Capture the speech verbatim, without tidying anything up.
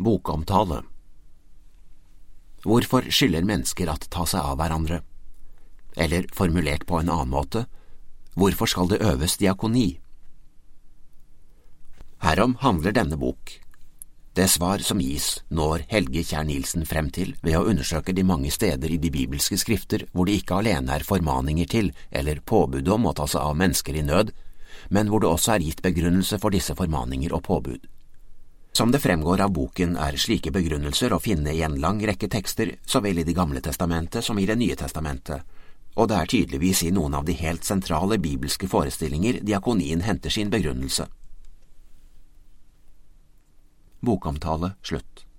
Bokomtale. Hvorfor skylder mennesker at ta seg av hverandre? Eller formulert på en annen måte, hvorfor skal det øves diakoni? Herom handler denne bok. Det svar som gis når Helge Kjær Nielsen frem til ved å undersøke de mange steder i de bibelske skrifter hvor det ikke alene er formaninger til eller påbud om å ta seg av mennesker i nød, men hvor det også er gitt begrunnelse for disse formaninger og påbud. Som det fremgår av boken er slike begrunnelser å finne i en lang rekke tekster, så vel i Det gamle testamentet som i Det nye testamentet, og det er tydeligvis i noen av de helt sentrale bibelske forestillinger diakonien henter sin begrunnelse. Bokomtale slutt.